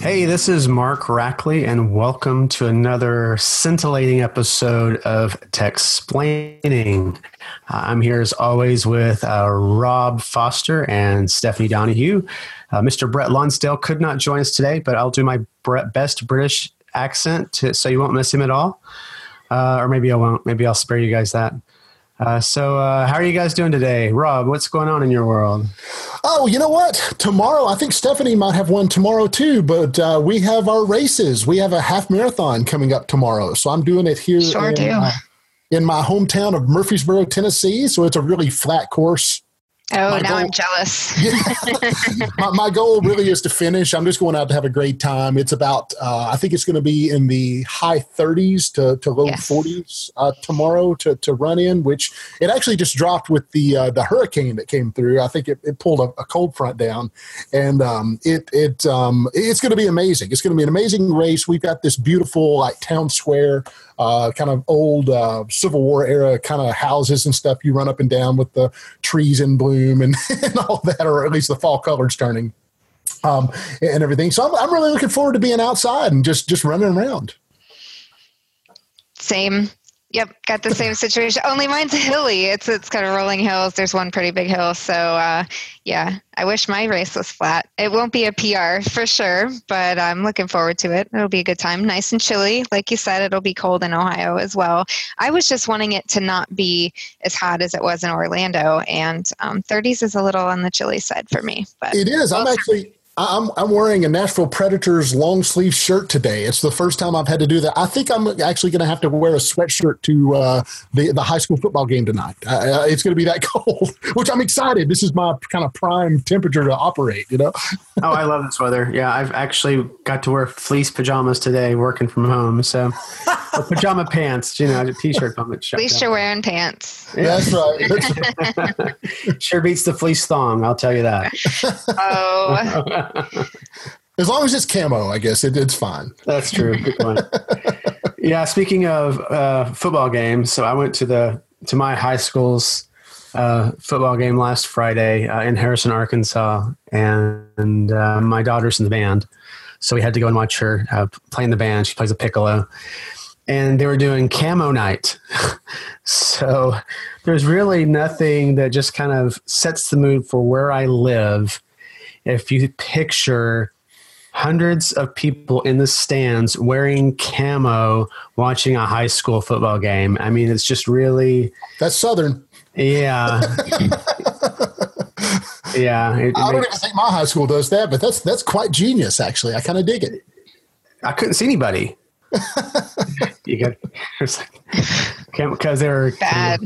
Hey, this is Mark Rackley, and welcome to another scintillating episode of Techsplaining. I'm here as always with Rob Foster and Stephanie Donahue. Mr. Brett Lonsdale could not join us today, but I'll do my best British accent so you won't miss him at all. Or maybe I won't. Maybe I'll spare you guys that. So how are you guys doing today? Rob, what's going on in your world? Oh, you know what? Tomorrow, I think Stephanie might have one tomorrow too, but we have our races. We have a half marathon coming up tomorrow. So I'm doing it here in my hometown of Murfreesboro, Tennessee. So it's a really flat course. Oh, now I'm jealous. My goal really is to finish. I'm just going out to have a great time. It's about, I think it's going to be in the high 30s to low 40s tomorrow to run in, which it actually just dropped with the hurricane that came through. I think it pulled a cold front down, and it's going to be amazing. It's going to be an amazing race. We've got this beautiful like town square, kind of old Civil War era kind of houses and stuff. You run up and down with the trees in bloom and all that, or at least the fall colors turning and everything. So I'm really looking forward to being outside and just running around. Same. Yep, got the same situation. Only mine's hilly. It's kind of rolling hills. There's one pretty big hill. So, yeah, I wish my race was flat. It won't be a PR for sure, but I'm looking forward to it. It'll be a good time. Nice and chilly. Like you said, it'll be cold in Ohio as well. I was just wanting it to not be as hot as it was in Orlando, and 30s is a little on the chilly side for me. But it is. I'm wearing a Nashville Predators long sleeve shirt today. It's the first time I've had to do that. I think I'm actually going to have to wear a sweatshirt to the high school football game tonight. It's going to be that cold, which I'm excited. This is my kind of prime temperature to operate, you know? Oh, I love this weather. Yeah, I've actually got to wear fleece pajamas today working from home. So pajama pants, a t-shirt. At least you're wearing pants. Yeah. That's right. Sure beats the fleece thong, I'll tell you that. Oh. As long as it's camo, I guess it's fine. That's true. Good point. Yeah. Speaking of football games, so I went to my high school's football game last Friday in Harrison, Arkansas, and my daughter's in the band, so we had to go and watch her play in the band. She plays a piccolo, and they were doing camo night. So there's really nothing that just kind of sets the mood for where I live. If you picture hundreds of people in the stands wearing camo, watching a high school football game, I mean, it's just really... That's Southern. Yeah. Yeah. I don't even think my high school does that, but that's quite genius, actually. I kind of dig it. I couldn't see anybody. Because they were bad.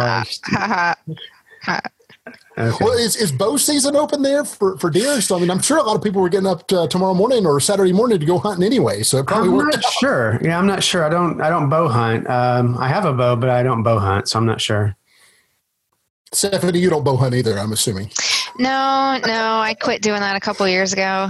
Okay. Well, is bow season open there for deer? So, I mean, I'm sure a lot of people were getting up tomorrow morning or Saturday morning to go hunting anyway. So it probably worked out. Sure. Yeah, I'm not sure. I don't bow hunt. I have a bow, but I don't bow hunt, so I'm not sure. Stephanie, you don't bow hunt either, I'm assuming. No, I quit doing that a couple of years ago.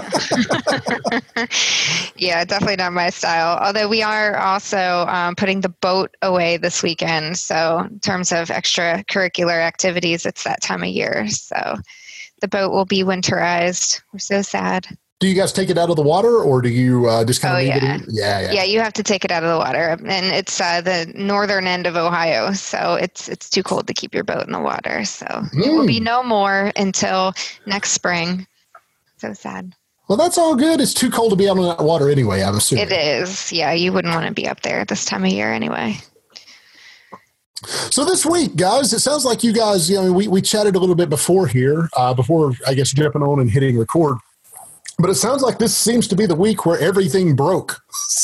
Yeah, definitely not my style. Although we are also putting the boat away this weekend. So in terms of extracurricular activities, it's that time of year. So the boat will be winterized. We're so sad. Do you guys take it out of the water, or do you just kind of leave it in? Yeah, you have to take it out of the water. And it's the northern end of Ohio, so it's too cold to keep your boat in the water. So it will be no more until next spring. So sad. Well, that's all good. It's too cold to be out on that water anyway, I'm assuming. It is. Yeah, you wouldn't want to be up there this time of year anyway. So this week, guys, it sounds like you guys, we chatted a little bit before here, before, I guess, jumping on and hitting record. But it sounds like this seems to be the week where everything broke. So,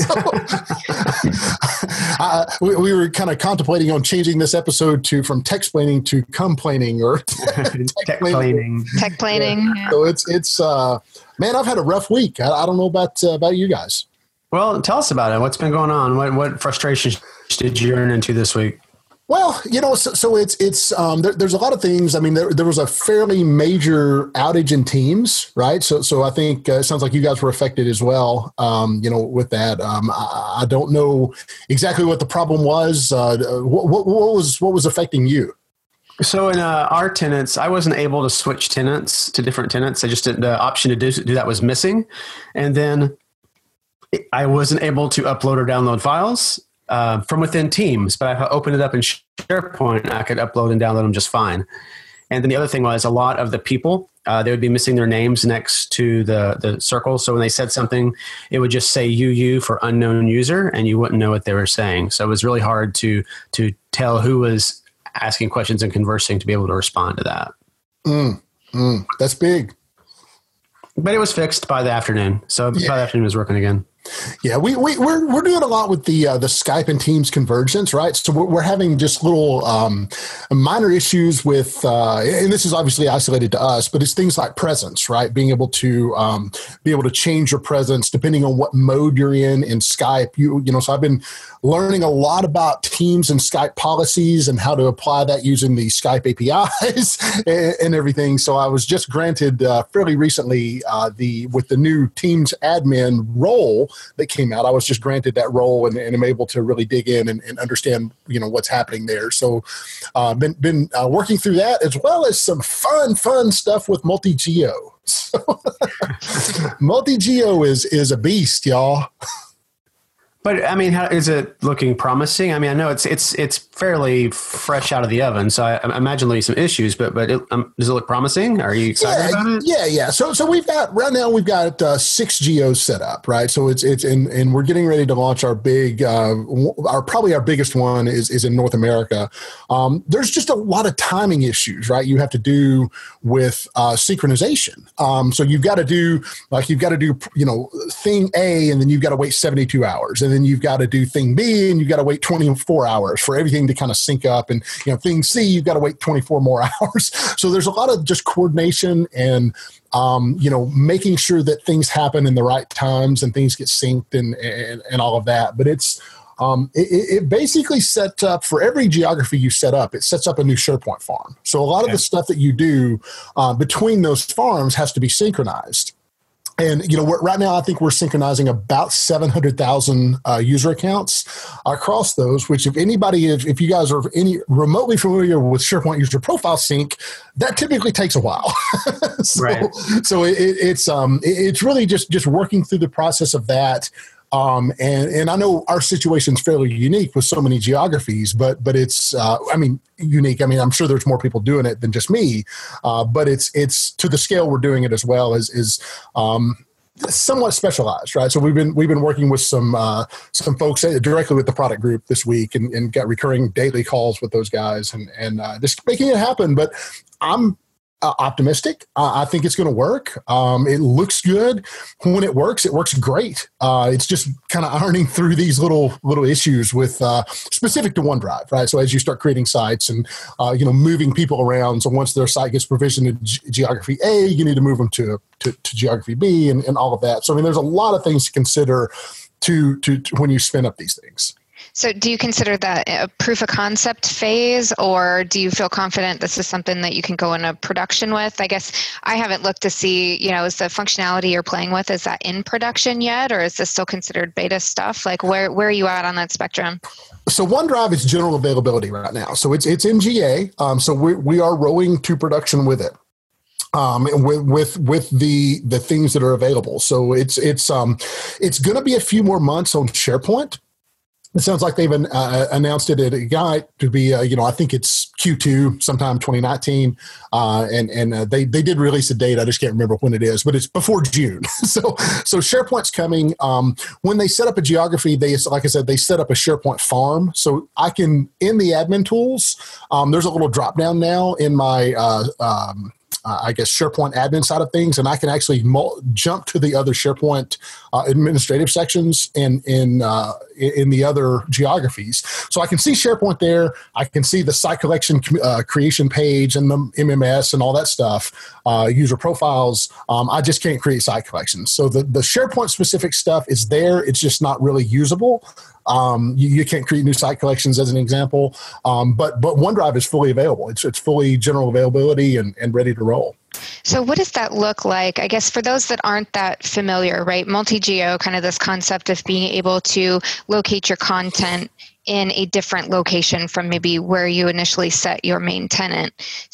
we were kind of contemplating on changing this episode from Techsplaining to Complaining or Techplaining. Techplaining. Yeah. So it's man, I've had a rough week. I don't know about you guys. Well, tell us about it. What's been going on? What frustrations did you run into this week? Well, so it's there's a lot of things. I mean, there was a fairly major outage in Teams, right? So I think it sounds like you guys were affected as well. With that, I don't know exactly what the problem was. What was affecting you? So in our tenants, I wasn't able to switch tenants to different tenants. I just didn't, the option to do that was missing. And then I wasn't able to upload or download files from within Teams, but if I opened it up in SharePoint, I could upload and download them just fine. And then the other thing was a lot of the people, they would be missing their names next to the circle. So when they said something, it would just say UU for unknown user, and you wouldn't know what they were saying. So it was really hard to tell who was asking questions and conversing to be able to respond to that. That's big. But it was fixed by the afternoon. So by the afternoon it was working again. Yeah, we're doing a lot with the Skype and Teams convergence, right? So we're having just little minor issues with, and this is obviously isolated to us, but it's things like presence, right? Being able to change your presence depending on what mode you're in Skype. You know, so I've been learning a lot about Teams and Skype policies and how to apply that using the Skype APIs and everything. So I was just granted fairly recently with the new Teams admin role that came out. I was just granted that role and am able to really dig in and understand, you know, what's happening there. So been working through that, as well as some fun stuff with multi-geo. So multi-geo is a beast, y'all. But I mean, how is it looking promising? I mean, I know it's fairly fresh out of the oven, so I imagine there'll be some issues. But does it look promising? Are you excited about it? Yeah. So we've got 6 geos set up, right? So it's and we're getting ready to launch our big, probably our biggest one is in North America. There's just a lot of timing issues, right? You have to do with synchronization. So you've got to do thing A, and then you've got to wait 72 hours, and then you've got to do thing B, and you've got to wait 24 hours for everything to kind of sync up. And, you know, thing C, you've got to wait 24 more hours. So there's a lot of just coordination and, making sure that things happen in the right times and things get synced and all of that. But it basically sets up for every geography you set up. It sets up a new SharePoint farm. So a lot of the stuff that you do between those farms has to be synchronized. And, you know, right now I think we're synchronizing about 700,000 user accounts across those, which if you guys are any remotely familiar with SharePoint user profile sync, that typically takes a while. So it's really just working through the process of that. And I know our situation is fairly unique with so many geographies, but it's, unique. I mean, I'm sure there's more people doing it than just me, but it's to the scale we're doing it as well is somewhat specialized, right? So we've been working with some folks directly with the product group this week and got recurring daily calls with those guys and just making it happen. But I'm optimistic. I think it's going to work. It looks good. When it works great. It's just kind of ironing through these little issues with specific to OneDrive, right? So as you start creating sites and moving people around, so once their site gets provisioned in geography A, you need to move them to geography B and all of that. So I mean, there's a lot of things to consider to when you spin up these things. So do you consider that a proof of concept phase, or do you feel confident this is something that you can go into production with? I guess I haven't looked to see, is the functionality you're playing with, is that in production yet, or is this still considered beta stuff? Like where are you at on that spectrum? So OneDrive is general availability right now. So it's in GA. So we are rolling to production with it. With the things that are available. So it's going to be a few more months on SharePoint. It sounds like they've announced it at Ignite to be, I think it's Q2 sometime 2019. And they did release a date. I just can't remember when it is, but it's before June. So SharePoint's coming. When they set up a geography, like I said, they set up a SharePoint farm. So I can, in the admin tools, there's a little drop down now in my, SharePoint admin side of things, and I can actually jump to the other SharePoint administrative sections in the other geographies. So I can see SharePoint there. I can see the site collection creation page and the MMS and all that stuff, user profiles. I just can't create site collections. So the SharePoint specific stuff is there. It's just not really usable. You can't create new site collections as an example, but OneDrive is fully available. It's fully general availability and ready to roll. So what does that look like? I guess for those that aren't that familiar, right? Multi-geo, kind of this concept of being able to locate your content in a different location from maybe where you initially set your main tenant.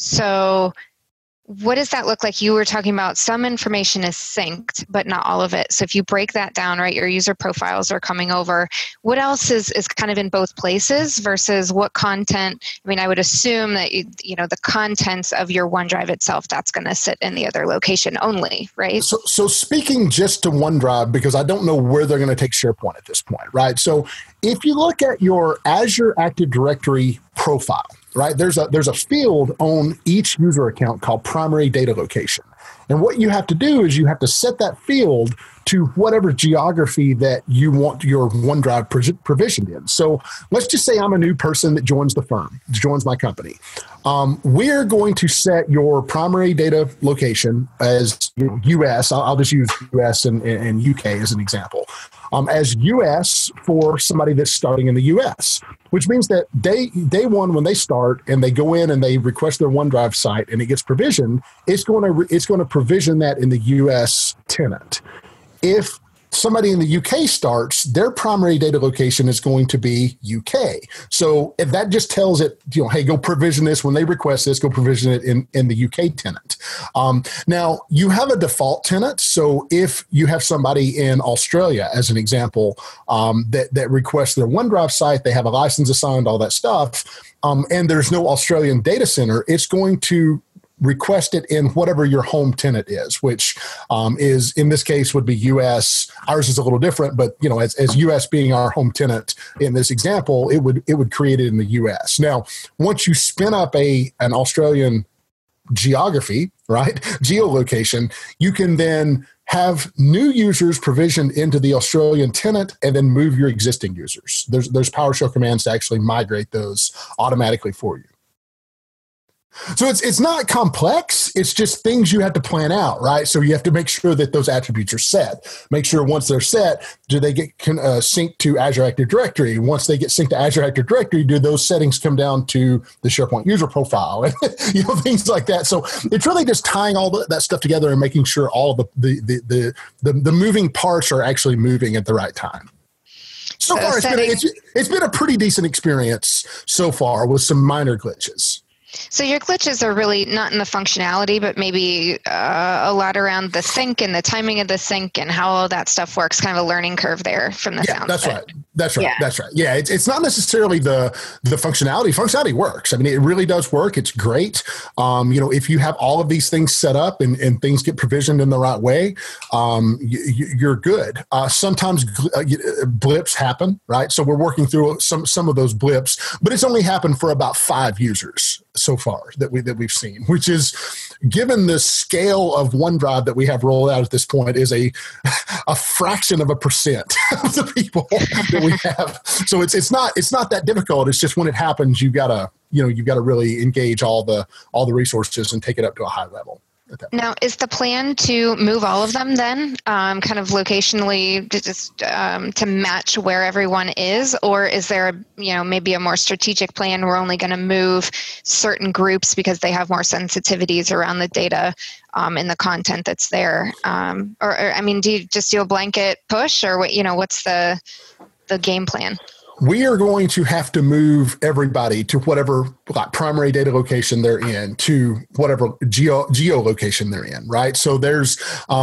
So what does that look like? You were talking about some information is synced, but not all of it. So if you break that down, right, your user profiles are coming over. What else is kind of in both places versus what content? I mean, I would assume that, the contents of your OneDrive itself, that's going to sit in the other location only, right? So speaking just to OneDrive, because I don't know where they're going to take SharePoint at this point, right? So if you look at your Azure Active Directory profile, right, there's a field on each user account called primary data location. And what you have to do is you have to set that field to whatever geography that you want your OneDrive provisioned in. So let's just say I'm a new person that joins the firm, joins my company. We're going to set your primary data location as US. I'll just use US and UK as an example. As US for somebody that's starting in the US, which means that day one when they start and they go in and they request their OneDrive site and it gets provisioned, it's going to provision that in the US tenant. If somebody in the UK starts, their primary data location is going to be UK. So if that just tells it, hey, go provision this when they request this, go provision it in the UK tenant. Now, you have a default tenant. So if you have somebody in Australia, as an example, that requests their OneDrive site, they have a license assigned, all that stuff, and there's no Australian data center, it's going to request it in whatever your home tenant is, which is in this case would be US. Ours is a little different, but as US being our home tenant in this example, it would create it in the US. Now, once you spin up an Australian geography, right, geolocation, you can then have new users provisioned into the Australian tenant and then move your existing users. There's PowerShell commands to actually migrate those automatically for you. So it's not complex. It's just things you have to plan out, right? So you have to make sure that those attributes are set. Make sure once they're set, do they get synced to Azure Active Directory? Once they get synced to Azure Active Directory, do those settings come down to the SharePoint user profile? And things like that. So it's really just tying all that stuff together and making sure all the moving parts are actually moving at the right time. So far, it's been a pretty decent experience so far with some minor glitches. So your glitches are really not in the functionality, but maybe a lot around the sync and the timing of the sync and how all that stuff works. Kind of a learning curve there from the sound. That's right. That's right. Yeah. That's right. Yeah, it's not necessarily the functionality. Functionality works. I mean, it really does work. It's great. If you have all of these things set up and things get provisioned in the right way, you're good. Sometimes blips happen, right? So we're working through some of those blips, but it's only happened for about 5 users so far that we've seen, which is, given the scale of OneDrive that we have rolled out at this point, is a fraction of a percent of the people that we have. So it's not that difficult. It's just when it happens, you've got to really engage all the resources and take it up to a high level. Now, is the plan to move all of them then, kind of locationally, just to match where everyone is, or is there maybe a more strategic plan? We're only going to move certain groups because they have more sensitivities around the data and the content that's there, do you just do a blanket push, or what's the game plan? We are going to have to move everybody to whatever primary data location they're in, to whatever geolocation they're in, right? So there's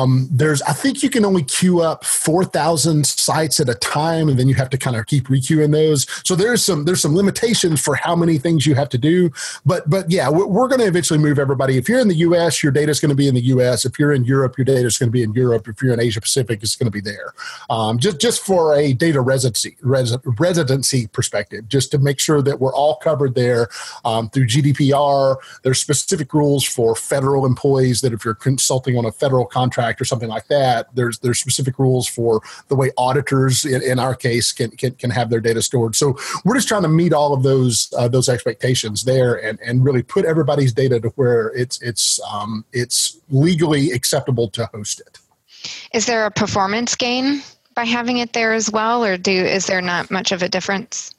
I think you can only queue up 4,000 sites at a time, and then you have to kind of keep requeuing those. So there's some limitations for how many things you have to do. But yeah, we're going to eventually move everybody. If you're in the U.S., your data is going to be in the U.S. If you're in Europe, your data is going to be in Europe. If you're in Asia Pacific, it's going to be there. Just for a data residency perspective, just to make sure that we're all covered there through GDPR. There's specific rules for federal employees that if you're consulting on a federal contract or something like that, there's specific rules for the way auditors, in our case, can have their data stored. So we're just trying to meet all of those expectations there and really put everybody's data to where it's legally acceptable to host it. Is there a performance gain by having it there as well, or is there not much of a difference?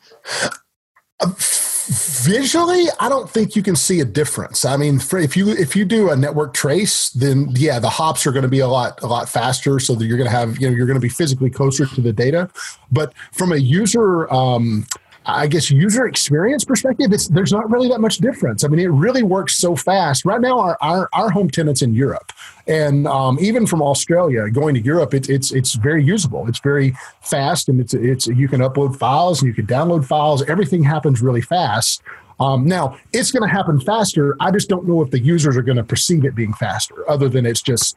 Visually, I don't think you can see a difference. I mean, if you do a network trace, then yeah, the hops are going to be a lot faster, so that you're going to have you're going to be physically closer to the data. But from a user I guess, user experience perspective, there's not really that much difference. I mean, it really works so fast. Right now, our home tenant's in Europe. And even from Australia, going to Europe, it's very usable. It's very fast, and it's you can upload files and you can download files. Everything happens really fast. Now, it's going to happen faster. I just don't know if the users are going to perceive it being faster, other than it's just,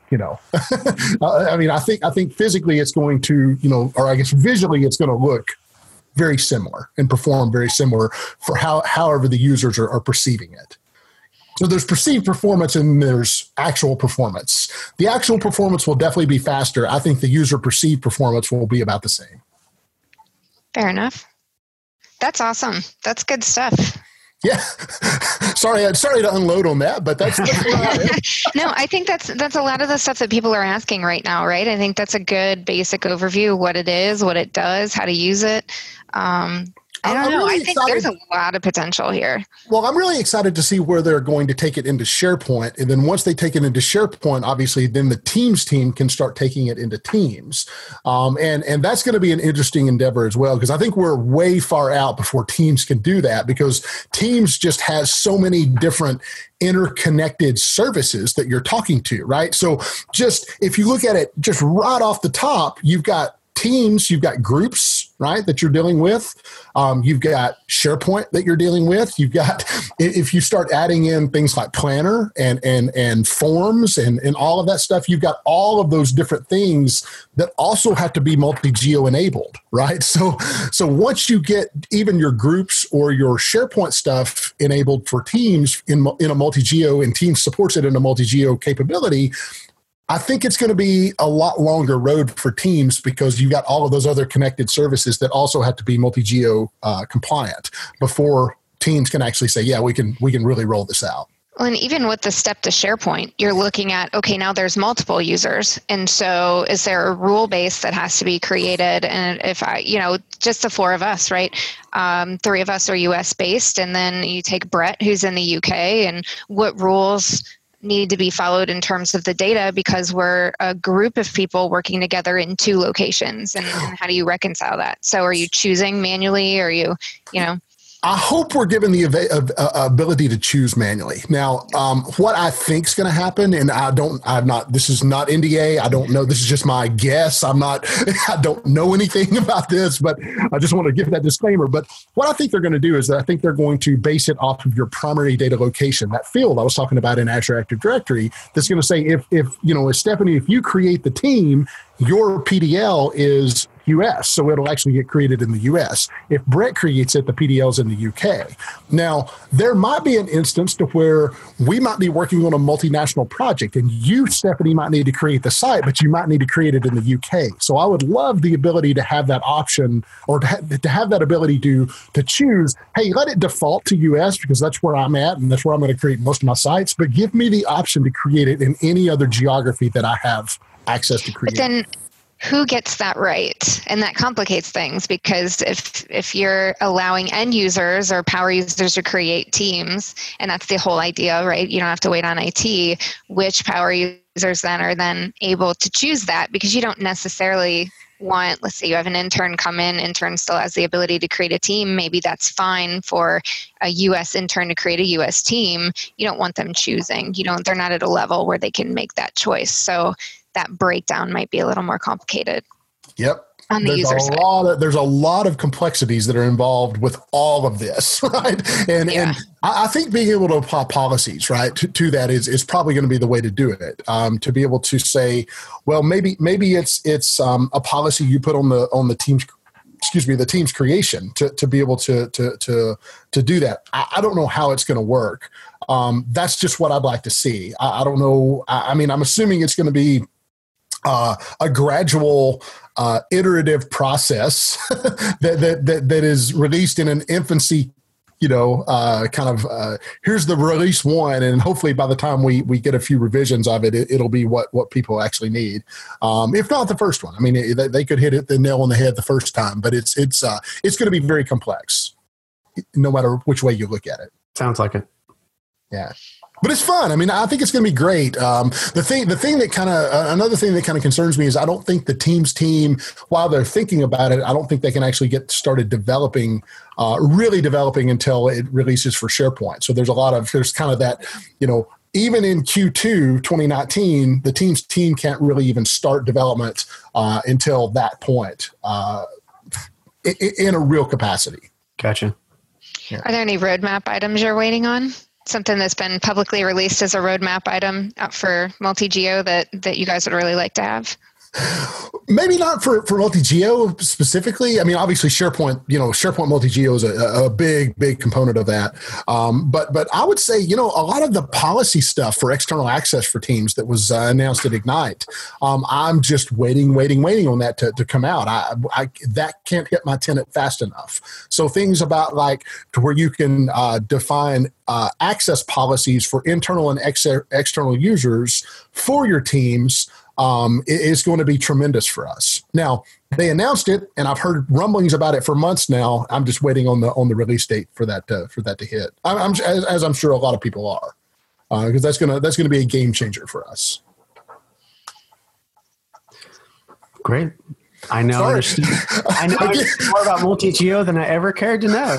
I mean, I think physically it's going to, or I guess visually it's going to look very similar and perform very similar for however the users are perceiving it. So there's perceived performance and there's actual performance. The actual performance will definitely be faster. I think the user perceived performance will be about the same. Fair enough. That's awesome. That's good stuff. Yeah. Sorry to unload on that, but that's No, I think that's a lot of the stuff that people are asking right now, right? I think that's a good basic overview of what it is, what it does, how to use it. I don't know. Really I think there's a lot of potential here. Well, I'm really excited to see where they're going to take it into SharePoint. And then once they take it into SharePoint, obviously, then the Teams team can start taking it into Teams. And that's going to be an interesting endeavor as well, because I think we're way far out before Teams can do that, because Teams just has so many different interconnected services that you're talking to, right? So just if you look at it just right off the top, you've got Teams, you've got groups, right, that you're dealing with. You've got SharePoint that you're dealing with. You've got, if you start adding in things like Planner and Forms and all of that stuff, you've got all of those different things that also have to be multi-geo enabled, right? So once you get even your groups or your SharePoint stuff enabled for Teams in a multi-geo, and Teams supports it in a multi-geo capability, I think it's going to be a lot longer road for Teams, because you've got all of those other connected services that also have to be multi-geo compliant before Teams can actually say, yeah, we can really roll this out. Well, and even with the step to SharePoint, you're looking at, okay, now there's multiple users. And so is there a rule base that has to be created? And if just the four of us, right? Three of us are US based. And then you take Brett, who's in the UK, and what rules need to be followed in terms of the data, because we're a group of people working together in two locations, and how do you reconcile that? So are you choosing manually, or I hope we're given the ability to choose manually. Now, what I think is going to happen, and this is not NDA. I don't know. This is just my guess. I don't know anything about this, but I just want to give that disclaimer. But what I think they're going to do is that I think they're going to base it off of your primary data location, that field I was talking about in Azure Active Directory. That's going to say, if Stephanie, if you create the team, your PDL is US, so it'll actually get created in the US. If Brett creates it, the PDL's in the UK. Now, there might be an instance to where we might be working on a multinational project, and you, Stephanie, might need to create the site, but you might need to create it in the UK. So I would love the ability to have that option, or to have that ability to choose, hey, let it default to US because that's where I'm at and that's where I'm going to create most of my sites, but give me the option to create it in any other geography that I have access to create. But then who gets that right? And that complicates things, because if you're allowing end users or power users to create teams, and that's the whole idea, right? You don't have to wait on IT, which power users then are then able to choose that, because you don't necessarily want, let's say you have an intern come in, intern still has the ability to create a team. Maybe that's fine for a US intern to create a US team. You don't want them choosing. They're not at a level where they can make that choice. So that breakdown might be a little more complicated. Yep. On the user side. There's a lot of complexities that are involved with all of this, right? And I think being able to apply policies, right, to that is probably going to be the way to do it. To be able to say, well, maybe it's a policy you put on the team's, the team's creation to be able to do that. I don't know how it's going to work. That's just what I'd like to see. I don't know. I'm assuming it's going to be a gradual, iterative process that is released in an infancy, here's the release one, and hopefully by the time we get a few revisions of it, it'll be what people actually need. If not the first one, they could hit the nail on the head the first time, but it's going to be very complex, no matter which way you look at it. Sounds like it. Yeah. But it's fun. I mean, I think it's going to be great. Another thing that kind of concerns me is I don't think the team, while they're thinking about it, I don't think they can actually get started really developing until it releases for SharePoint. So there's kind of that, even in Q2 2019, the team can't really even start development until that point in a real capacity. Gotcha. Yeah. Are there any roadmap items you're waiting on? Something that's been publicly released as a roadmap item for multi-geo that you guys would really like to have? Maybe not for multi-geo specifically. I mean, obviously SharePoint multi-geo is a big component of that. But I would say, a lot of the policy stuff for external access for Teams that was announced at Ignite, I'm just waiting on that to come out. That can't hit my tenant fast enough. So things about like to where you can define access policies for internal and external users for your teams is going to be tremendous for us. Now, they announced it, and I've heard rumblings about it for months now. I'm just waiting on the release date for that to hit. As I'm sure a lot of people are, because that's gonna be a game changer for us. Great. I know more about multi-geo than I ever cared to know.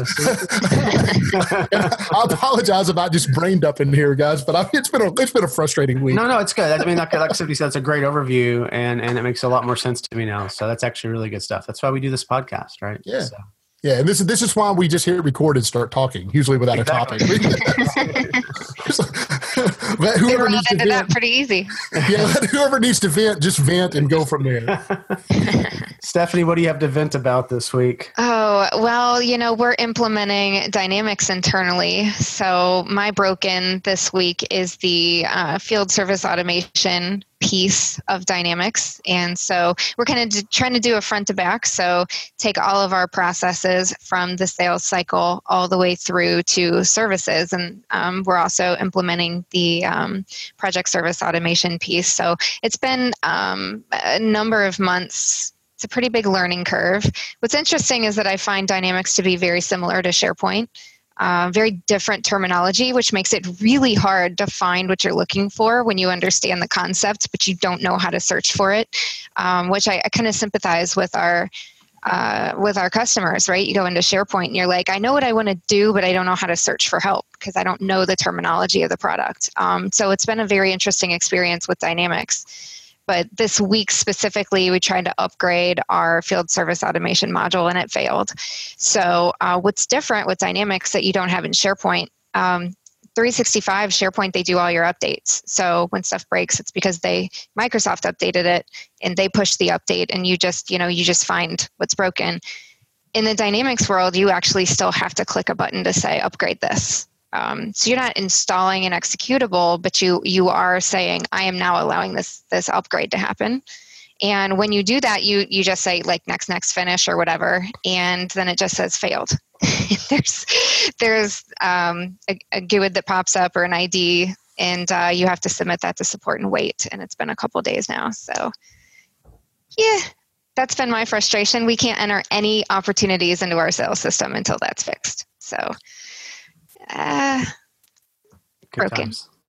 I apologize about just brain dumping here, guys, but it's been a frustrating week. No, it's good. I mean, like Cindy said, it's a great overview, and it makes a lot more sense to me now. So that's actually really good stuff. That's why we do this podcast, right? Yeah. So. Yeah, and this is why we just hit record and start talking, usually without a topic. Whoever needs to vent, that pretty easy. Yeah, whoever needs to vent, just vent and go from there. Stephanie, what do you have to vent about this week? Oh, well, we're implementing Dynamics internally. So my broken this week is the field service automation piece of Dynamics. And so we're kind of trying to do a front to back. So take all of our processes from the sales cycle all the way through to services. And we're also implementing the project service automation piece. So it's been a number of months. It's a pretty big learning curve. What's interesting is that I find Dynamics to be very similar to SharePoint. Very different terminology, which makes it really hard to find what you're looking for when you understand the concept, but you don't know how to search for it, which I kind of sympathize with our customers, right? You go into SharePoint and you're like, I know what I want to do, but I don't know how to search for help because I don't know the terminology of the product. So it's been a very interesting experience with Dynamics. But this week specifically, we tried to upgrade our field service automation module and it failed. So what's different with Dynamics that you don't have in SharePoint, 365 SharePoint, they do all your updates. So when stuff breaks, it's because Microsoft updated it and they push the update and you just find what's broken. In the Dynamics world, you actually still have to click a button to say upgrade this. So you're not installing an executable, but you are saying, I am now allowing this upgrade to happen. And when you do that, you just say like next, finish or whatever. And then it just says failed. there's a GUID that pops up or an ID and you have to submit that to support and wait. And it's been a couple days now. So yeah, that's been my frustration. We can't enter any opportunities into our sales system until that's fixed. So broken.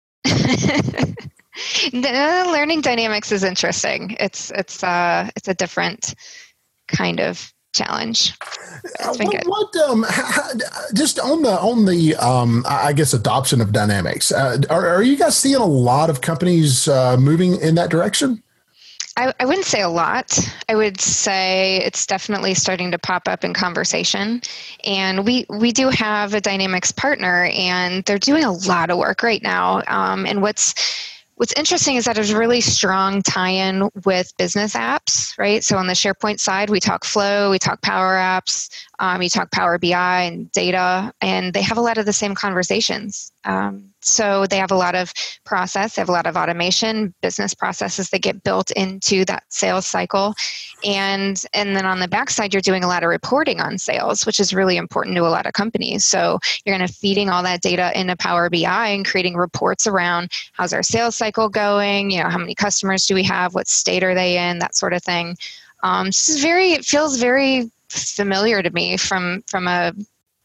Learning Dynamics is interesting. It's a different kind of challenge. It's been good. Just on the I guess adoption of Dynamics, are you guys seeing a lot of companies moving in that direction? I wouldn't say a lot. I would say it's definitely starting to pop up in conversation. And we do have a Dynamics partner, and they're doing a lot of work right now. And what's interesting is that there's a really strong tie-in with business apps, right? So on the SharePoint side, we talk Flow, we talk Power Apps, you talk Power BI and data, and they have a lot of the same conversations. So they have a lot of process, they have a lot of automation, business processes that get built into that sales cycle. And then on the backside, you're doing a lot of reporting on sales, which is really important to a lot of companies. So you're going to feeding all that data into Power BI and creating reports around how's our sales cycle going, how many customers do we have, what state are they in, that sort of thing. It feels very familiar to me from a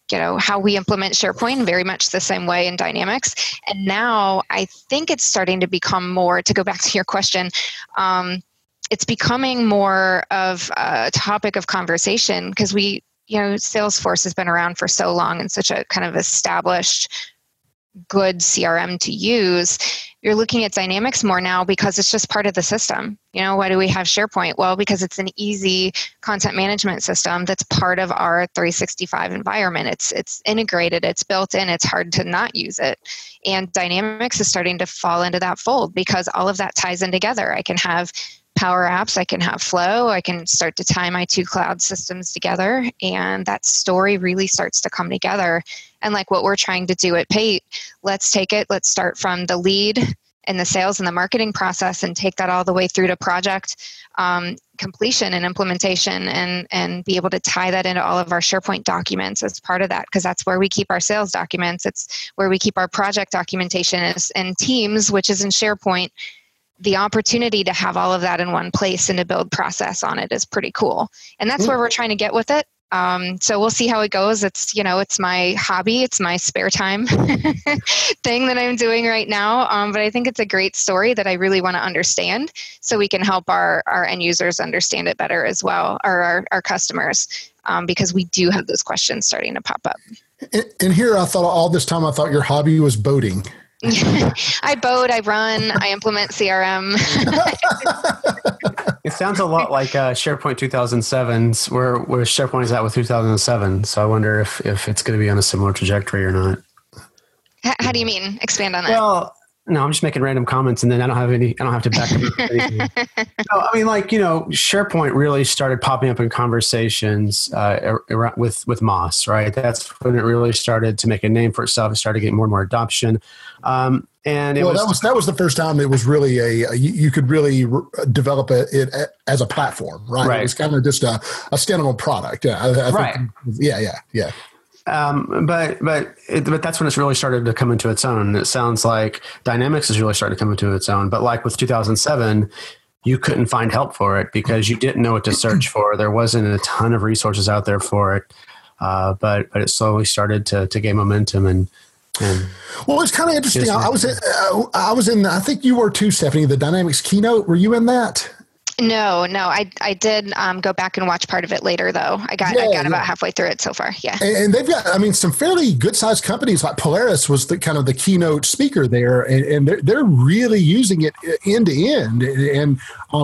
how we implement SharePoint, very much the same way in Dynamics. And now I think it's starting to become more, to go back to your question, it's becoming more of a topic of conversation because Salesforce has been around for so long and such a kind of established good CRM to use. You're looking at Dynamics more now because it's just part of the system. Why do we have SharePoint? Well, because it's an easy content management system that's part of our 365 environment. It's integrated, it's built in, it's hard to not use it. And Dynamics is starting to fall into that fold because all of that ties in together. I can have Power Apps, I can have Flow, I can start to tie my two cloud systems together, and that story really starts to come together. And like what we're trying to do at Pate, let's start from the lead and the sales and the marketing process and take that all the way through to project completion and implementation and be able to tie that into all of our SharePoint documents as part of that, because that's where we keep our sales documents. It's where we keep our project documentation and Teams, which is in SharePoint. The opportunity to have all of that in one place and to build process on it is pretty cool. And that's where we're trying to get with it. So we'll see how it goes. It's, it's my hobby. It's my spare time thing that I'm doing right now. But I think it's a great story that I really want to understand so we can help our end users understand it better as well, or our customers, because we do have those questions starting to pop up. And here I thought your hobby was boating. I boat, I run, I implement CRM. It sounds a lot like SharePoint 2007's, where SharePoint is at with 2007. So I wonder if it's going to be on a similar trajectory or not. How do you mean? Expand on that. Well, no, I'm just making random comments, and then I don't have to back up anything. No, I mean, SharePoint really started popping up in conversations with Moss, right? That's when it really started to make a name for itself. It started getting more and more adoption. And that was the first time it was really you could really develop it as a platform, right? It was kind of just a standalone product. I think, yeah. But that's when it's really started to come into its own. It sounds like Dynamics has really started to come into its own. But like with 2007, you couldn't find help for it because you didn't know what to search for. There wasn't a ton of resources out there for it. But it slowly started to gain momentum and well, it's kind of interesting. I was in. I think you were too, Stephanie. The Dynamics keynote. Were you in that? No. I did go back and watch part of it later, though. I got about halfway through it so far. Yeah. And they've got, some fairly good sized companies like Polaris was the kind of the keynote speaker there, and they're really using it end to end, and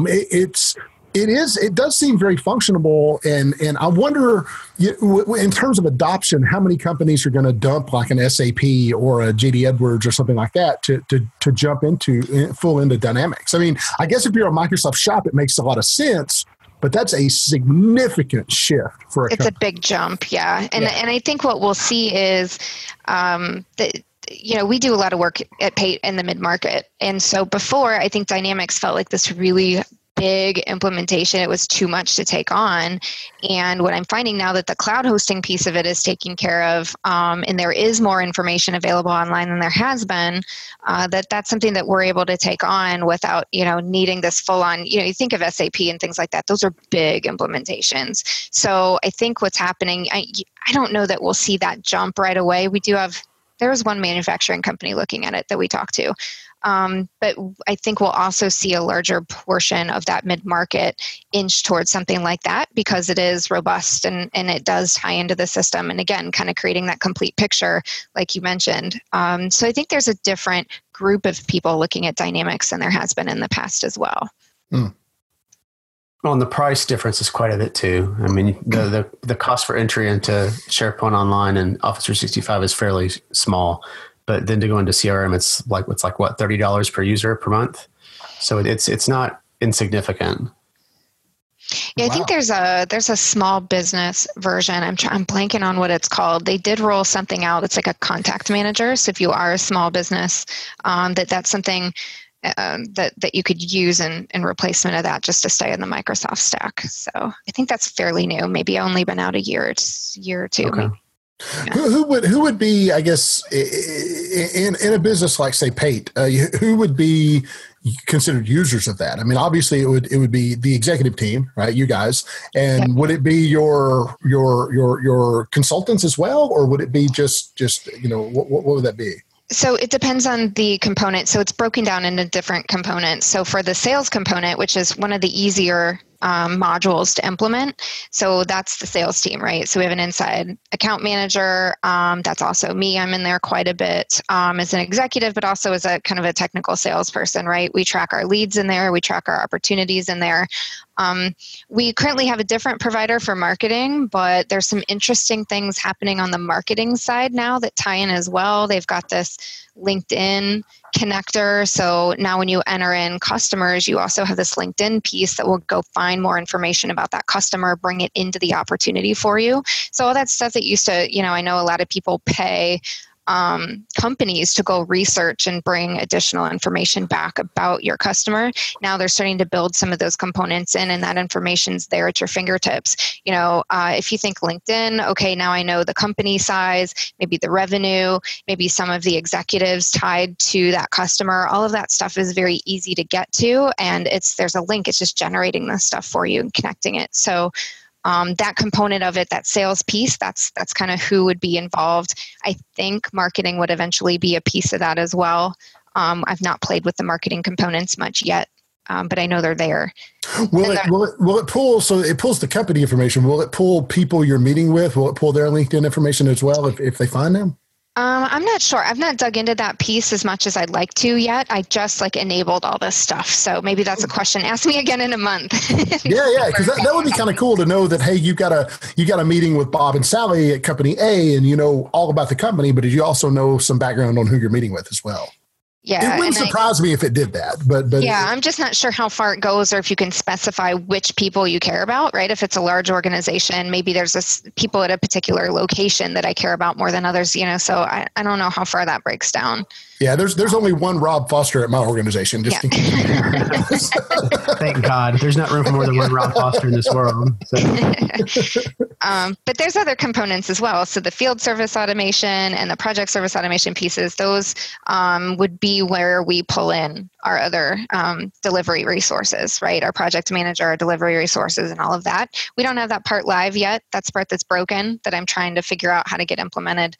it does seem very functional, and I wonder, in terms of adoption, how many companies are going to dump like an SAP or a JD Edwards or something like that to jump into Dynamics? I mean, I guess if you're a Microsoft shop, it makes a lot of sense, but that's a significant shift for a company. It's a big jump, yeah. And I think what we'll see is that we do a lot of work at Pate in the mid-market. And so before, I think Dynamics felt like this really big implementation. It was too much to take on. And what I'm finding now that the cloud hosting piece of it is taken care of, and there is more information available online than there has been, that's something that we're able to take on without, needing this full on, you think of SAP and things like that. Those are big implementations. So I think what's happening, I don't know that we'll see that jump right away. There was one manufacturing company looking at it that we talked to. But I think we'll also see a larger portion of that mid-market inch towards something like that because it is robust and it does tie into the system. And again, kind of creating that complete picture, like you mentioned. So I think there's a different group of people looking at Dynamics than there has been in the past as well. Well, and the price difference is quite a bit too. I mean, the cost for entry into SharePoint Online and Office 365 is fairly small. But then to go into CRM, it's like what, $30 per user per month. So it's not insignificant. Yeah, I think there's a small business version. I'm blanking on what it's called. They did roll something out. It's like a contact manager. So if you are a small business, that's something that you could use in replacement of that just to stay in the Microsoft stack. So I think that's fairly new. Maybe only been out a year or two. Okay. Who would be, I guess, in a business like, say, Pate, who would be considered users of that? I mean, obviously it would be the executive team, right? You guys, and would it be your consultants as well, or would it be just what would that be? So it depends on the component. So it's broken down into different components. So for the sales component, which is one of the easier modules to implement, so that's the sales team, right? So we have an inside account manager. That's also me. I'm in there quite a bit as an executive, but also as a kind of a technical salesperson, right? We track our leads in there. We track our opportunities in there. We currently have a different provider for marketing, but there's some interesting things happening on the marketing side now that tie in as well. They've got this LinkedIn connector. So now when you enter in customers, you also have this LinkedIn piece that will go find more information about that customer, bring it into the opportunity for you. So all that stuff that used to, I know a lot of people pay companies to go research and bring additional information back about your customer. Now they're starting to build some of those components in, and that information's there at your fingertips. If you think LinkedIn, okay, now I know the company size, maybe the revenue, maybe some of the executives tied to that customer. All of that stuff is very easy to get to, and there's a link. It's just generating this stuff for you and connecting it. So that component of it, that sales piece, that's kind of who would be involved. I think marketing would eventually be a piece of that as well. I've not played with the marketing components much yet, but I know they're there. Will it pull? So it pulls the company information. Will it pull people you're meeting with? Will it pull their LinkedIn information as well if they find them? I'm not sure. I've not dug into that piece as much as I'd like to yet. I just enabled all this stuff. So maybe that's a question. Ask me again in a month. Yeah. Because that would be kind of cool to know that, hey, you got a meeting with Bob and Sally at company A, and you know all about the company, but you also know some background on who you're meeting with as well. Yeah, it wouldn't surprise me if it did that, but yeah, I'm just not sure how far it goes, or if you can specify which people you care about, right? If it's a large organization, maybe there's people at a particular location that I care about more than others, so I don't know how far that breaks down. Yeah, there's only one Rob Foster at my organization. Just in case. Thank God, there's not room for more than one Rob Foster in this world. So. But there's other components as well. So the field service automation and the project service automation pieces, those would be where we pull in our other delivery resources, right? Our project manager, our delivery resources, and all of that. We don't have that part live yet. That's part that's broken that I'm trying to figure out how to get implemented.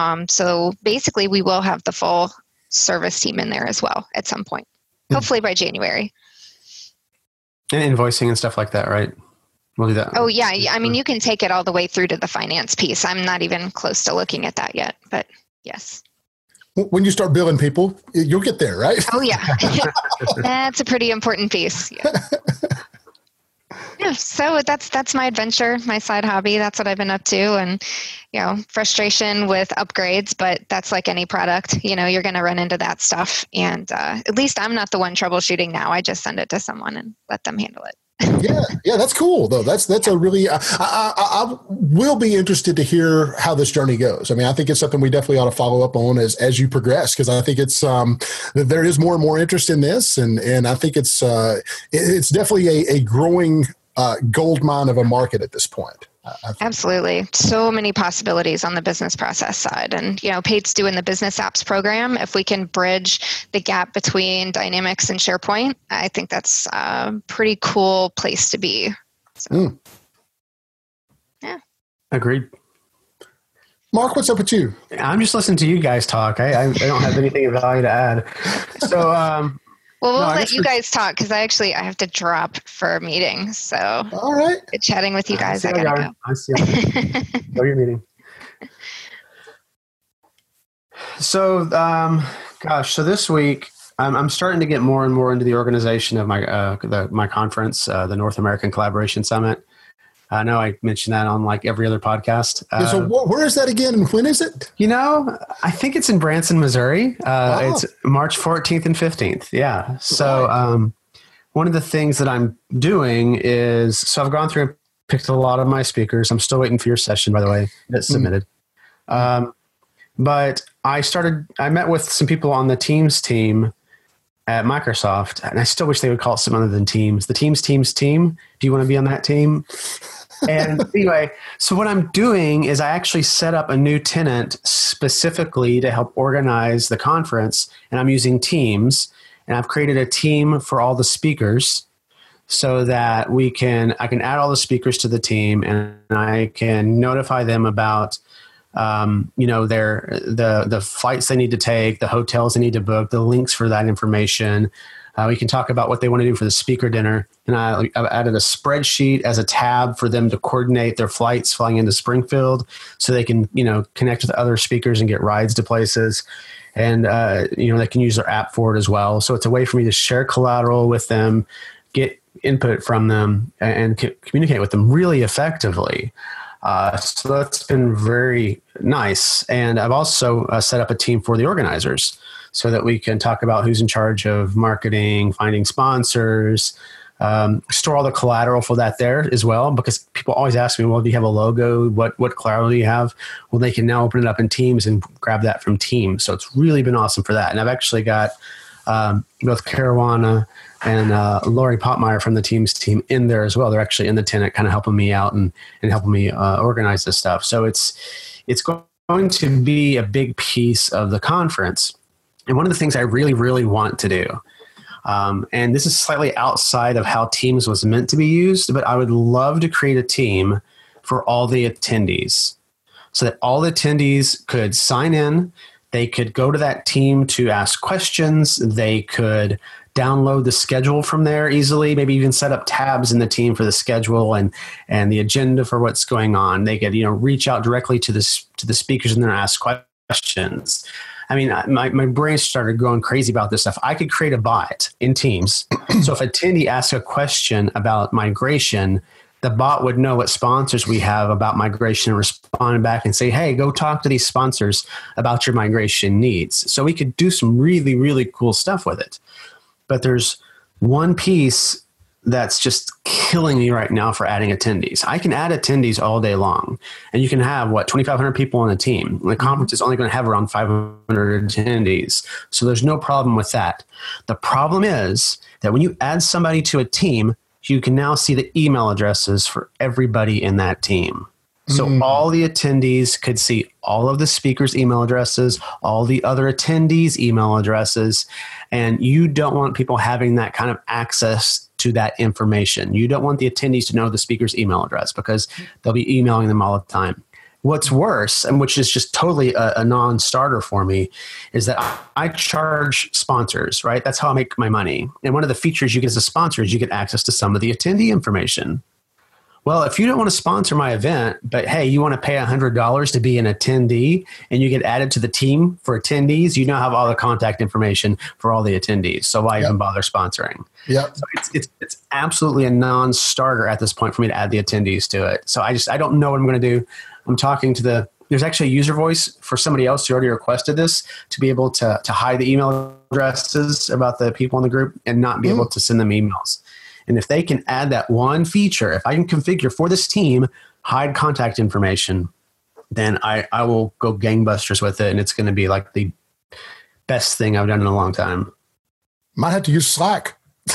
So basically, we will have the full service team in there as well at some point, hopefully by January. And invoicing and stuff like that, right? We'll do that. Oh, yeah. I mean, you can take it all the way through to the finance piece. I'm not even close to looking at that yet, but yes. When you start billing people, you'll get there, right? Oh, yeah. That's a pretty important piece. Yeah. Yeah, so that's my adventure, my side hobby. That's what I've been up to. And, frustration with upgrades, but that's like any product. You're going to run into that stuff. And at least I'm not the one troubleshooting now. I just send it to someone and let them handle it. Yeah, that's cool though. That's a really. I will be interested to hear how this journey goes. I mean, I think it's something we definitely ought to follow up on as you progress, because I think it's there is more and more interest in this, and I think it's definitely a growing gold mine of a market at this point. Absolutely. So many possibilities on the business process side. And, Pate's doing the business apps program. If we can bridge the gap between Dynamics and SharePoint, I think that's a pretty cool place to be. So, yeah. Agreed. Mark, what's up with you? I'm just listening to you guys talk. I don't have anything of value to add. So, well, we'll let you guys talk, because I have to drop for a meeting. So, all right. Good chatting with you guys. I gotta go. I see. Go to your meeting. So, so this week I'm starting to get more and more into the organization of my conference, the North American Collaboration Summit. I know I mentioned that on like every other podcast. So where is that again, and when is it? I think it's in Branson, Missouri. Wow. It's March 14th and 15th. Yeah. So one of the things that I'm doing is, so I've gone through and picked a lot of my speakers. I'm still waiting for your session, by the way, that's submitted. But I met with some people on the Teams team at Microsoft, and I still wish they would call it something other than Teams. The Teams team. Do you want to be on that team? And anyway, so what I'm doing is I actually set up a new tenant specifically to help organize the conference, and I'm using Teams, and I've created a team for all the speakers so that I can add all the speakers to the team, and I can notify them about the flights they need to take, the hotels they need to book, the links for that information. We can talk about what they want to do for the speaker dinner. And I've added a spreadsheet as a tab for them to coordinate their flights flying into Springfield so they can, connect with other speakers and get rides to places. And, they can use their app for it as well. So it's a way for me to share collateral with them, get input from them, and communicate with them really effectively. So that's been very nice. And I've also set up a team for the organizers so that we can talk about who's in charge of marketing, finding sponsors, store all the collateral for that there as well, because people always ask me, well, do you have a logo? What collateral do you have? Well, they can now open it up in Teams and grab that from Teams. So it's really been awesome for that. And I've actually got both Caruana and Lori Popmeyer from the Teams team in there as well. They're actually in the tenant kind of helping me out and helping me organize this stuff. So it's going to be a big piece of the conference. And one of the things I really, really want to do, and this is slightly outside of how Teams was meant to be used, but I would love to create a team for all the attendees so that all the attendees could sign in. They could go to that team to ask questions. They could download the schedule from there easily, maybe even set up tabs in the team for the schedule and the agenda for what's going on. They could, reach out directly to the speakers and then ask questions. I mean, my brain started going crazy about this stuff. I could create a bot in Teams. So if an attendee asks a question about migration, the bot would know what sponsors we have about migration and respond back and say, hey, go talk to these sponsors about your migration needs. So we could do some really, really cool stuff with it. But there's one piece that's just killing me right now for adding attendees. I can add attendees all day long, and you can have 2,500 people on a team. The conference is only going to have around 500 attendees. So there's no problem with that. The problem is that when you add somebody to a team, you can now see the email addresses for everybody in that team. So all the attendees could see all of the speakers' email addresses, all the other attendees' email addresses, and you don't want people having that kind of access to that information. You don't want the attendees to know the speaker's email address because they'll be emailing them all the time. What's worse, and which is just totally a non-starter for me, is that I charge sponsors, right? That's how I make my money. And one of the features you get as a sponsor is you get access to some of the attendee information. Well, if you don't want to sponsor my event, but hey, you want to pay $100 to be an attendee and you get added to the team for attendees, you now have all the contact information for all the attendees. So why even bother sponsoring? Yeah. So it's absolutely a non-starter at this point for me to add the attendees to it. So I don't know what I'm going to do. I'm talking to there's actually a user voice for somebody else who already requested this to be able to hide the email addresses about the people in the group and not be able to send them emails. And if they can add that one feature, if I can configure for this team, hide contact information, then I will go gangbusters with it. And it's going to be like the best thing I've done in a long time. Might have to use Slack.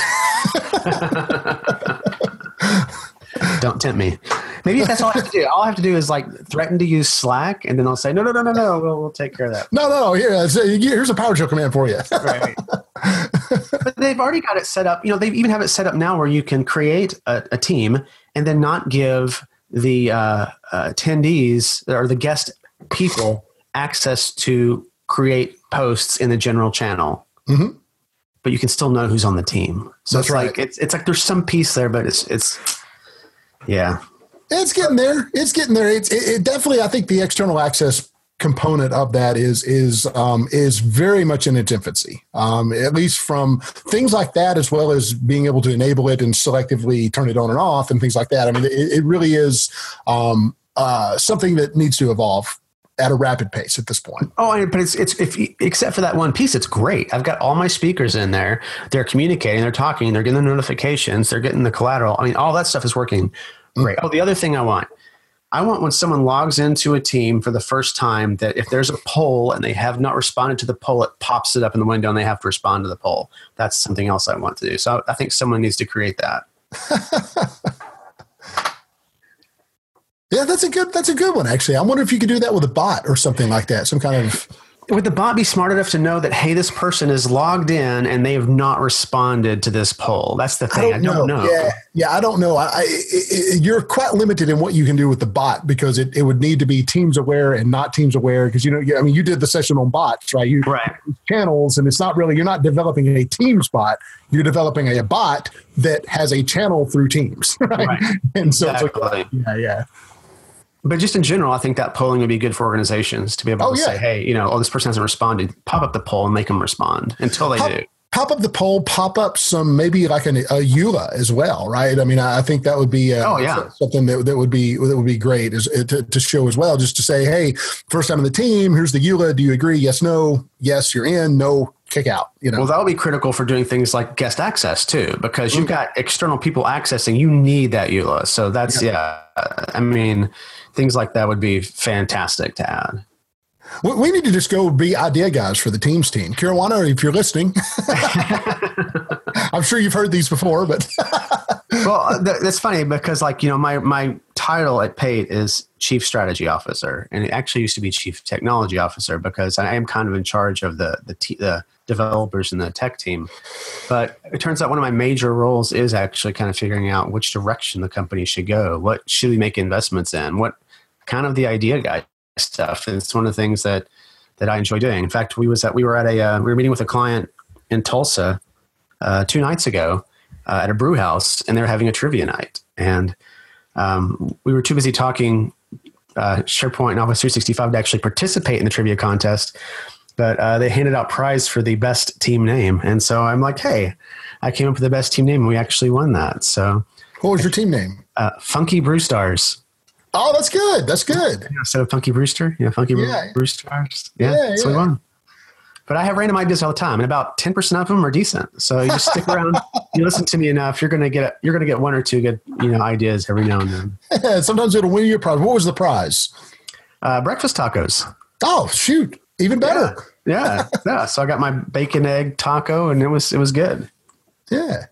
Don't tempt me. Maybe that's all I have to do. All I have to do is threaten to use Slack, and then I'll say, no. We'll take care of that. No. Here's a PowerShell command for you. Right. But they've already got it set up. They even have it set up now where you can create a team and then not give the attendees or the guest people access to create posts in the general channel. Mm-hmm. But you can still know who's on the team. So that's right. It's like there's some piece there, but it's yeah. It's getting there. It definitely, I think the external access component of that is very much in its infancy, at least from things like that, as well as being able to enable it and selectively turn it on and off and things like that. I mean, it really is something that needs to evolve at a rapid pace at this point. Oh, but it's except for that one piece, it's great. I've got all my speakers in there. They're communicating, they're talking, they're getting the notifications, they're getting the collateral. I mean, all that stuff is working great. Oh, the other thing I want when someone logs into a team for the first time that if there's a poll and they have not responded to the poll, it pops it up in the window and they have to respond to the poll. That's something else I want to do. So I think someone needs to create that. that's a good one, actually. I wonder if you could do that with a bot or something like that. Some kind of. Would the bot be smart enough to know that, hey, this person is logged in and they have not responded to this poll? That's the thing. I don't know. Yeah, I don't know. You're quite limited in what you can do with the bot because it would need to be Teams aware and not Teams aware because, you did the session on bots, right? Right. Channels, and it's not really, you're not developing a Teams bot. You're developing a bot that has a channel through Teams, right? And so exactly. It's like, yeah. But just in general, I think that polling would be good for organizations to be able to say, hey, this person hasn't responded. Pop up the poll and make them respond until they do. Pop up the poll, pop up some, maybe like a EULA as well, right? I mean, I think that would be something that would be great is to show as well, just to say, hey, first time on the team, here's the EULA. Do you agree? Yes, no. Yes, you're in. No, kick out. Well, that would be critical for doing things like guest access too, because you've got external people accessing. You need that EULA. So that's I mean, things like that would be fantastic to add. We need to just go be idea guys for the Teams team. Caruana, if you're listening, I'm sure you've heard these before, but. Well, that's funny because my title at Pate is Chief Strategy Officer, and it actually used to be Chief Technology Officer because I am kind of in charge of the developers and the tech team. But it turns out one of my major roles is actually kind of figuring out which direction the company should go. What should we make investments in? What kind of the idea guy stuff. And it's one of the things that I enjoy doing. In fact, we were meeting with a client in Tulsa 2 nights ago at a brew house, and they were having a trivia night. And we were too busy talking SharePoint and Office 365 to actually participate in the trivia contest. But they handed out prize for the best team name. And so I'm like, hey, I came up with the best team name, and we actually won that. So what was your team name? Funky Brew Stars. Oh, that's good. That's good. Yeah, so Funky Brewster. Brew Stars. Yeah, so we won. But I have random ideas all the time, and about 10% of them are decent. So you just stick around, you listen to me enough, you're gonna get 1 or 2 good ideas every now and then. Yeah, sometimes it'll win you a prize. What was the prize? Breakfast tacos. Oh, shoot. Even better. Yeah. So I got my bacon egg taco, and it was good. Yeah.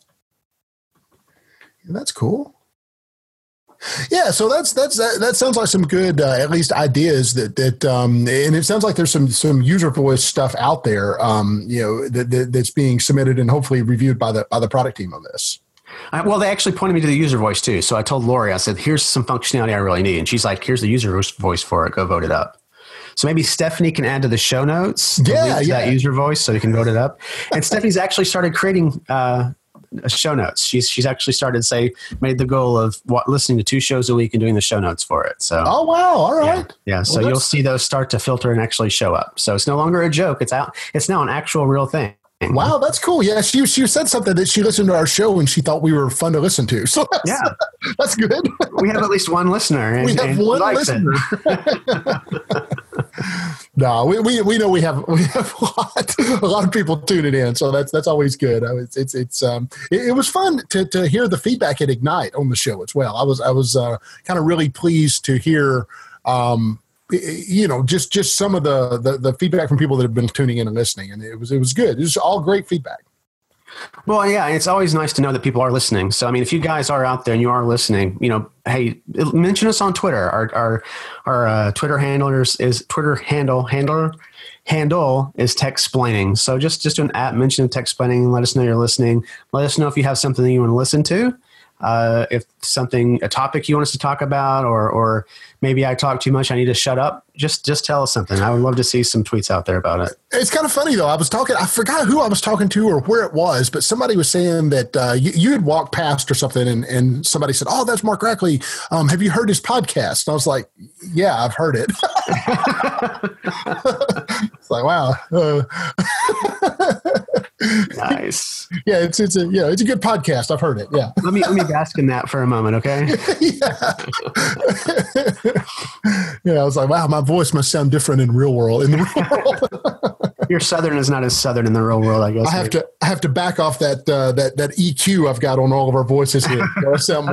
That's cool. Yeah, so that sounds like some good at least ideas that and it sounds like there's some user voice stuff out there that's being submitted and hopefully reviewed by the product team on this. Well, they actually pointed me to the user voice too. So I told Lori, I said, "Here's some functionality I really need," and she's like, "Here's the user voice for it. Go vote it up." So maybe Stephanie can add to the show notes that user voice so you can vote it up. And Stephanie's actually started creating show notes. She's actually started made the goal of listening to 2 shows a week and doing the show notes for it. So oh wow, all right, yeah. So you'll see those start to filter and actually show up. So it's no longer a joke. It's out. It's now an actual real thing. Wow, that's cool. Yeah, she said something that she listened to our show and she thought we were fun to listen to. So that's good. We have at least one listener. And, we have one listener. No, we know we have a lot of people tuning in, so that's always good. It was fun to hear the feedback at Ignite on the show as well. I was kind of really pleased to hear. Just some of the feedback from people that have been tuning in and listening, and it was good. It was all great feedback. Well, yeah, it's always nice to know that people are listening. So, I mean, if you guys are out there and you are listening, hey, mention us on Twitter. Our Twitter handle is Techsplaining. So just do an mention of Techsplaining and let us know you're listening. Let us know if you have something that you want to listen to. If a topic you want us to talk about, or maybe I talk too much, I need to shut up. Just tell us something. I would love to see some tweets out there about it. It's kind of funny though. I forgot who I was talking to or where it was, but somebody was saying that you had walked past or something, and somebody said, "Oh, that's Mark Rackley. Have you heard his podcast?" And I was like, "Yeah, I've heard it." It's like, wow. Nice. Yeah, it's a good podcast. I've heard it. Yeah. Let me bask in that for a moment, okay? Yeah. Yeah, I was like, wow, my voice must sound different in the real world. Your Southern is not as Southern in the real world, I guess. I have to back off that EQ I've got on all of our voices here. I sound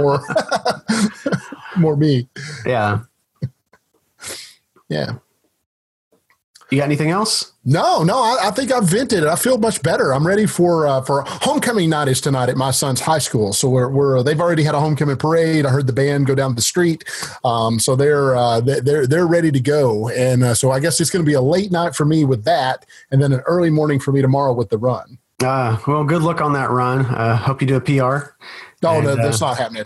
more me. Yeah. Yeah. You got anything else? No, I think I've vented. I feel much better. I'm ready for homecoming night is tonight at my son's high school. So they've already had a homecoming parade. I heard the band go down the street. So they're ready to go. And so I guess it's going to be a late night for me with that, and then an early morning for me tomorrow with the run. Well, good luck on that run. Hope you do a PR. No, that's not happening.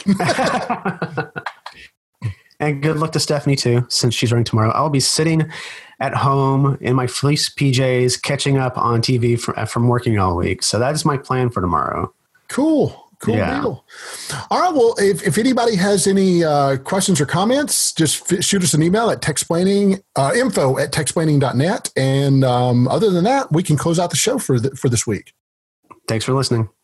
And good luck to Stephanie too, since she's running tomorrow. I'll be sitting at home in my fleece PJs, catching up on TV from working all week. So that is my plan for tomorrow. Cool deal. All right. Well, if anybody has any questions or comments, just shoot us an email at info@techsplaining.net. And other than that, we can close out the show for this week. Thanks for listening.